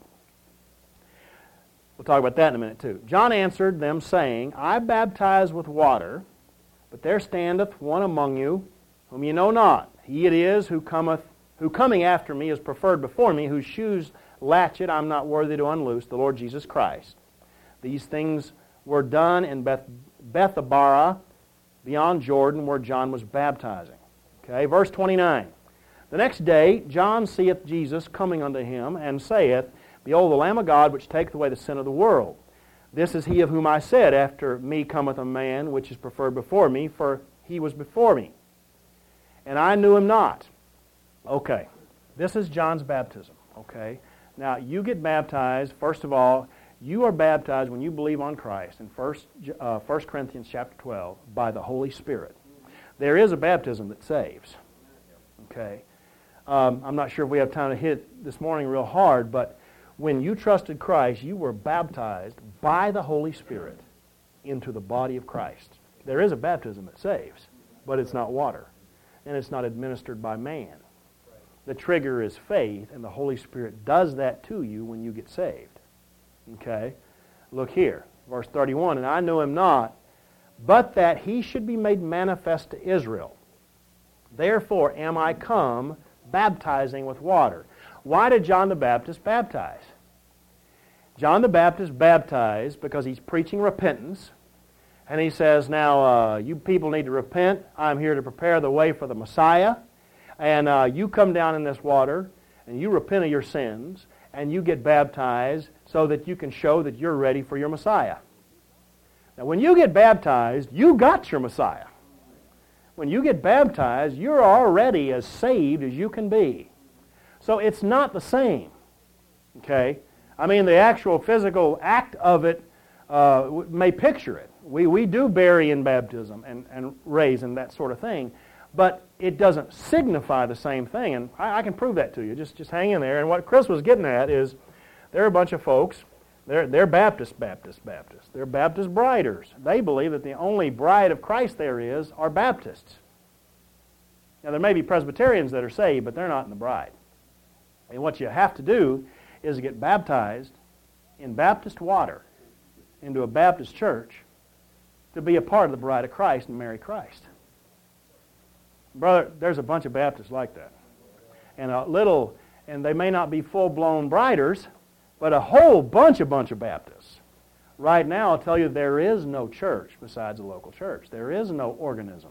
We'll talk about that in a minute too. John answered them, saying, I baptize with water, but there standeth one among you, whom ye know not. He it is who cometh, who coming after me is preferred before me, whose shoes latchet I am not worthy to unloose, the Lord Jesus Christ. These things were done in Beth, Bethabara, beyond Jordan, where John was baptizing. Okay, verse twenty-nine. The next day John seeth Jesus coming unto him, and saith, Behold, the Lamb of God, which taketh away the sin of the world. This is he of whom I said, After me cometh a man, which is preferred before me, for he was before me. And I knew him not. Okay, this is John's baptism. Okay, now you get baptized, first of all, you are baptized when you believe on Christ in First uh, First Corinthians chapter twelve by the Holy Spirit. There is a baptism that saves. Okay, um, I'm not sure if we have time to hit this morning real hard, but when you trusted Christ, you were baptized by the Holy Spirit into the body of Christ. There is a baptism that saves, but it's not water, and it's not administered by man. The trigger is faith, and the Holy Spirit does that to you when you get saved. Okay? Look here, verse thirty-one, And I knew him not, but that he should be made manifest to Israel. Therefore am I come, baptizing with water. Why did John the Baptist baptize? John the Baptist baptized because he's preaching repentance, and he says, now, uh, you people need to repent. I'm here to prepare the way for the Messiah, and uh, you come down in this water, and you repent of your sins, and you get baptized so that you can show that you're ready for your Messiah. Now, when you get baptized, you got your Messiah. When you get baptized, you're already as saved as you can be. So it's not the same, okay? I mean, the actual physical act of it uh, may picture it. We, we do bury in baptism and, and raise and that sort of thing, but it doesn't signify the same thing, and I, I can prove that to you. Just, just hang in there. And what Chris was getting at is there are a bunch of folks, they're, they're Baptist, Baptist, Baptist. They're Baptist briders. They believe that the only bride of Christ there is are Baptists. Now, there may be Presbyterians that are saved, but they're not in the bride. And what you have to do is get baptized in Baptist water into a Baptist church to be a part of the bride of Christ and marry Christ. Brother, there's a bunch of Baptists like that. And a little, and they may not be full-blown briders, but a whole bunch, a bunch of Baptists. Right now, I'll tell you, there is no church besides a local church. There is no organism.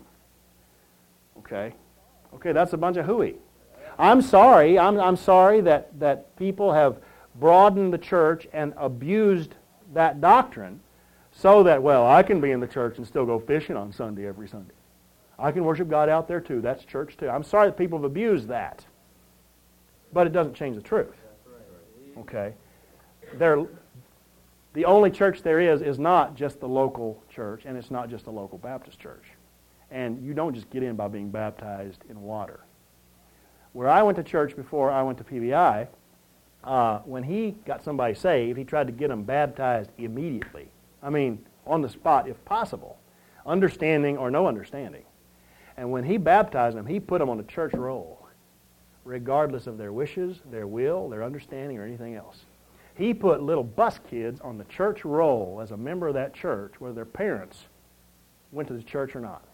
Okay? Okay, that's a bunch of hooey. I'm sorry, I'm, I'm sorry that, that people have broadened the church and abused that doctrine so that, well, I can be in the church and still go fishing on Sunday every Sunday. I can worship God out there too. That's church too. I'm sorry that people have abused that. But it doesn't change the truth. Okay? There, the only church there is is not just the local church, and it's not just a local Baptist church. And you don't just get in by being baptized in water. Where I went to church before I went to P B I, uh, when he got somebody saved, he tried to get them baptized immediately. I mean, on the spot if possible, understanding or no understanding. And when he baptized them, he put them on a church roll, regardless of their wishes, their will, their understanding, or anything else. He put little bus kids on the church roll as a member of that church, whether their parents went to the church or not.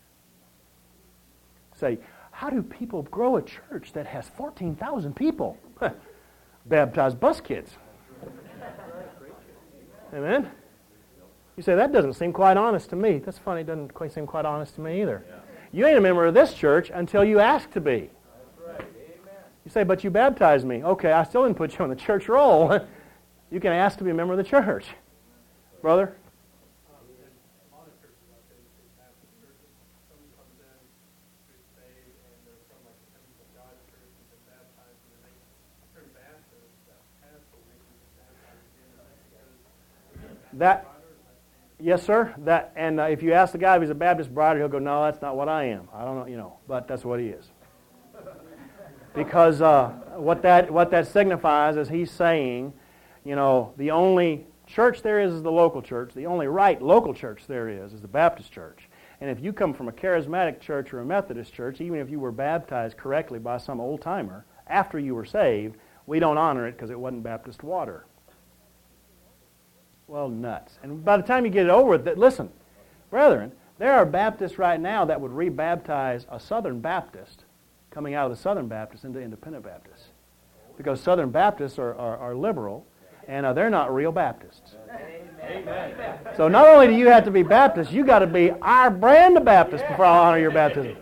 Say, how do people grow a church that has fourteen thousand people? Baptized bus kids. Amen? You say, that doesn't seem quite honest to me. That's funny, it doesn't quite seem quite honest to me either. Yeah. You ain't a member of this church until you ask to be. That's right. Amen. You say, but you baptized me. Okay, I still didn't put you on the church roll. You can ask to be a member of the church. Brother? That, yes, sir. That, and uh, if you ask the guy if he's a Baptist brother, he'll go, no, that's not what I am. I don't know, you know, but that's what he is. Because uh, what that what that signifies is he's saying, you know, the only church there is is the local church. The only right local church there is is the Baptist church. And if you come from a charismatic church or a Methodist church, even if you were baptized correctly by some old-timer, after you were saved, we don't honor it because it wasn't Baptist water. Well, nuts. And by the time you get it over with, listen, brethren, there are Baptists right now that would rebaptize a Southern Baptist coming out of the Southern Baptist into Independent Baptists. Because Southern Baptists are, are, are liberal, and uh, they're not real Baptists. Amen. So not only do you have to be Baptist, you got to be our brand of Baptist before I'll honor your baptism.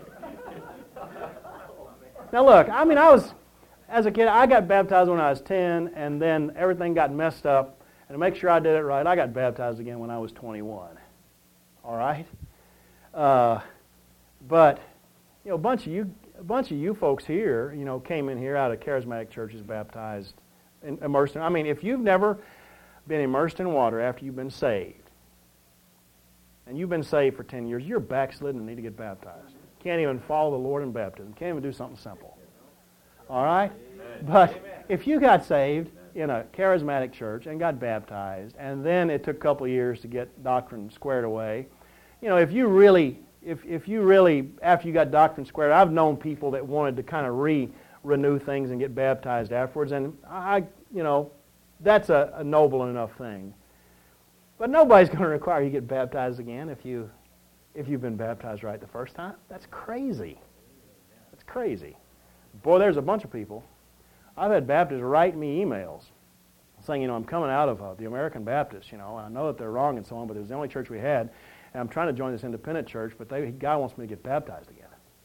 Now look, I mean, I was, as a kid, I got baptized when I was ten, and then everything got messed up. And to make sure I did it right, I got baptized again when I was twenty-one. All right? Uh, but, you know, a bunch of you, a bunch of you folks here, you know, came in here out of charismatic churches, baptized, and immersed in. I mean, if you've never been immersed in water after you've been saved, and you've been saved for ten years, you're backslidden and need to get baptized. Can't even follow the Lord in baptism. Can't even do something simple. All right? Amen. But Amen. If you got saved in a charismatic church and got baptized, and then it took a couple of years to get doctrine squared away, you know, if you really, if if you really, after you got doctrine squared, I've known people that wanted to kind of re-renew things and get baptized afterwards, and I, you know, that's a, a noble enough thing. But nobody's going to require you get baptized again if you, if you've been baptized right the first time. That's crazy. That's crazy. Boy, there's a bunch of people. I've had Baptists write me emails saying, you know, I'm coming out of uh, the American Baptist, you know, and I know that they're wrong and so on, but it was the only church we had, and I'm trying to join this independent church, but they, God wants me to get baptized again.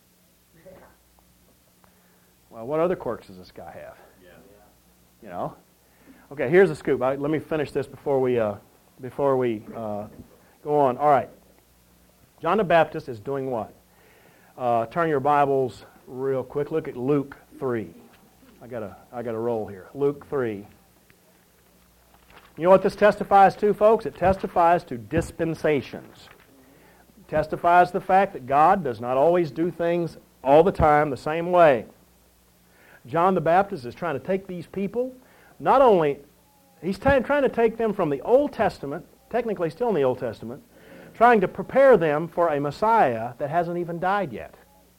Well, what other quirks does this guy have? Yeah. You know? Okay, here's the scoop. I, let me finish this before we, uh, before we uh, go on. All right. John the Baptist is doing what? Uh, turn your Bibles real quick. Look at Luke three. I got a, I got a roll here. Luke three. You know what this testifies to, folks? It testifies to dispensations. It testifies to the fact that God does not always do things all the time the same way. John the Baptist is trying to take these people, not only, he's t- trying to take them from the Old Testament, technically still in the Old Testament, trying to prepare them for a Messiah that hasn't even died yet.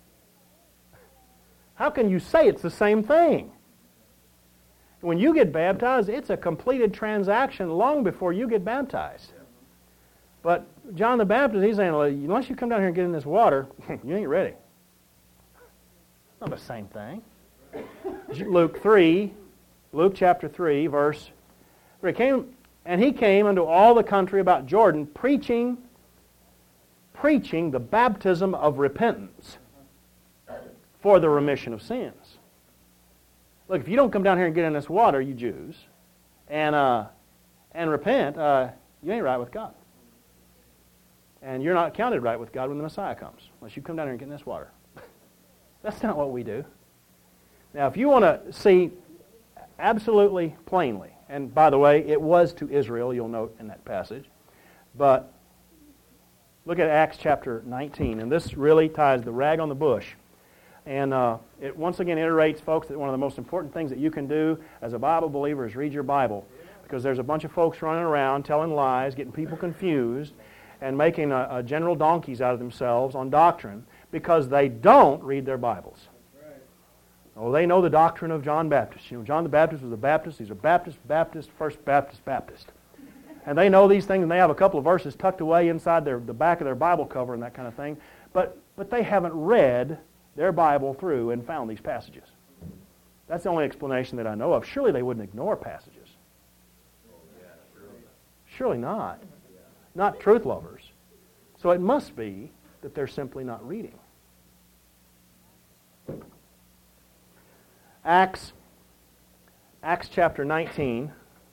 How can you say it's the same thing? When you get baptized, it's a completed transaction long before you get baptized. But John the Baptist, he's saying, unless you come down here and get in this water, you ain't ready. It's not the same thing. Luke three, Luke chapter three, verse three. Came, and he came unto all the country about Jordan, preaching, preaching the baptism of repentance for the remission of sins. Look, if you don't come down here and get in this water, you Jews, and uh, and repent, uh, you ain't right with God. And you're not counted right with God when the Messiah comes, unless you come down here and get in this water. That's not what we do. Now, if you want to see absolutely plainly, and by the way, it was to Israel, you'll note in that passage, but look at Acts chapter nineteen, and this really ties the rag on the bush. And uh, it once again iterates, folks, that one of the most important things that you can do as a Bible believer is read your Bible. Because there's a bunch of folks running around telling lies, getting people confused, and making a, a general donkeys out of themselves on doctrine because they don't read their Bibles. Oh, they know the doctrine of John Baptist. You know, John the Baptist was a Baptist. He's a Baptist, Baptist, First Baptist, Baptist. And they know these things, and they have a couple of verses tucked away inside their, the back of their Bible cover and that kind of thing. But, but they haven't read their Bible through and found these passages. That's the only explanation that I know of. Surely they wouldn't ignore passages. Surely not. Not truth lovers. So it must be that they're simply not reading. Acts, Acts chapter nineteen.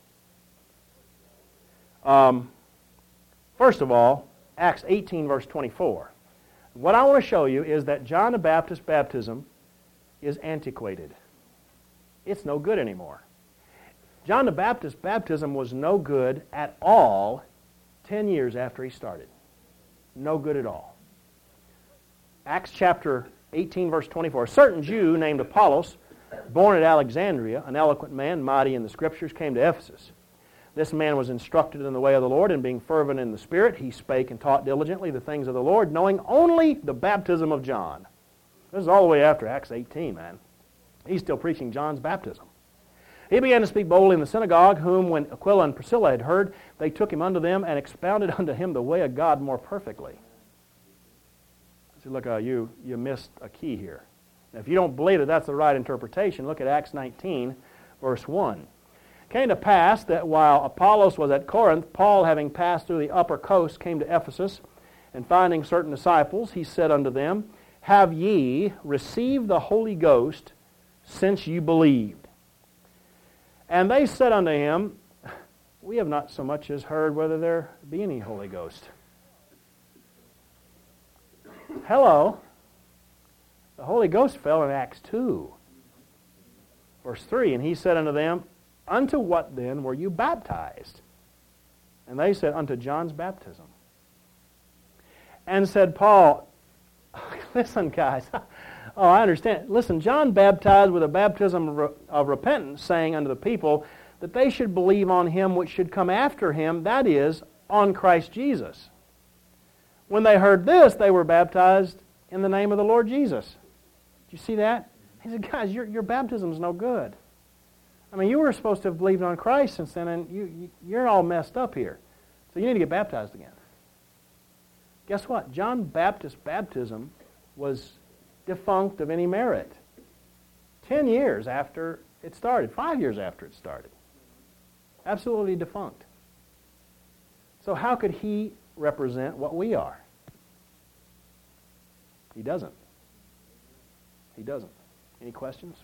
Um, first of all, Acts eighteen, verse twenty-four. What I want to show you is that John the Baptist's baptism is antiquated. It's no good anymore. John the Baptist's baptism was no good at all Ten years after he started. No good at all. Acts chapter eighteen, verse twenty-four. A certain Jew named Apollos, born at Alexandria, an eloquent man, mighty in the Scriptures, came to Ephesus. This man was instructed in the way of the Lord, and being fervent in the Spirit, he spake and taught diligently the things of the Lord, knowing only the baptism of John. This is all the way after Acts eighteen, man. He's still preaching John's baptism. He began to speak boldly in the synagogue, whom, when Aquila and Priscilla had heard, they took him unto them and expounded unto him the way of God more perfectly. See, look, uh, you, you missed a key here. Now, if you don't believe that that's the right interpretation, look at Acts nineteen, verse one. It came to pass that while Apollos was at Corinth, Paul, having passed through the upper coast, came to Ephesus, and finding certain disciples, he said unto them, Have ye received the Holy Ghost since you believed? And they said unto him, We have not so much as heard whether there be any Holy Ghost. Hello. The Holy Ghost fell in Acts two, verse three. And he said unto them, Unto what then were you baptized? And they said, Unto John's baptism. And said Paul, Listen, guys. Oh, I understand. Listen, John baptized with a baptism of, re- of repentance, saying unto the people that they should believe on him which should come after him, that is, on Christ Jesus. When they heard this, they were baptized in the name of the Lord Jesus. Did you see that? He said, guys, your, your baptism's no good. I mean, you were supposed to have believed on Christ since then, and you, you, you're all messed up here. So you need to get baptized again. Guess what? John Baptist's baptism was defunct of any merit. Ten years after it started. Five years after it started. Absolutely defunct. So how could he represent what we are? He doesn't. He doesn't. Any questions?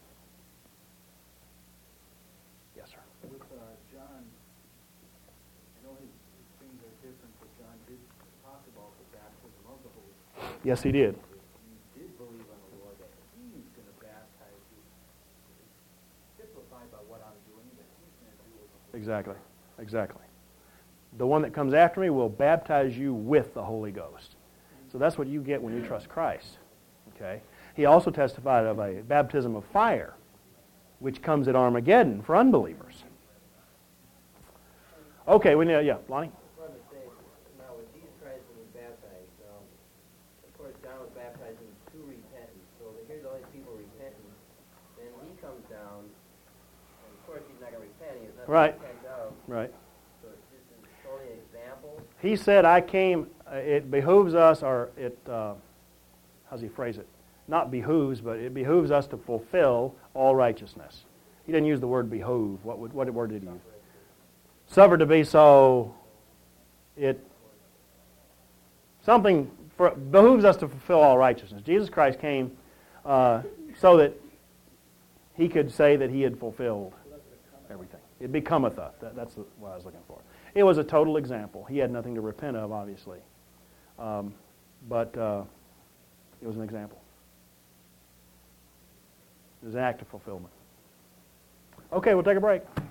Yes, sir. With uh, John, I know his, his things are different, but John did talk about the baptism of the Holy Spirit. Yes, he did. He did believe on the Lord that he's going to baptize you. It's typified by what I'm doing, that he's going to do with the Holy Exactly. Exactly. The one that comes after me will baptize you with the Holy Ghost. So that's what you get when you trust Christ. Okay? He also testified of a baptism of fire, which comes at Armageddon for unbelievers. Okay, we need, yeah, Lonnie? I wanted to say, now with Jesus Christ when he was baptized, um, of course John was baptizing to repentance, so here's all these people repenting, then he comes down, and of course he's not going to repent, he has nothing Right. to repent of, Right. so this is totally an example. He said, I came, uh, it behooves us, or it, uh, how does he phrase it? Not behooves, but it behooves us to fulfill all righteousness. He didn't use the word behoove. What, would, what word did he use? Suffer to be so. It, something for, behooves us to fulfill all righteousness. Jesus Christ came uh, so that he could say that he had fulfilled everything. It becometh us. That, that's what I was looking for. It was a total example. He had nothing to repent of, obviously. Um, but uh, it was an example. It was an act of fulfillment. Okay, we'll take a break.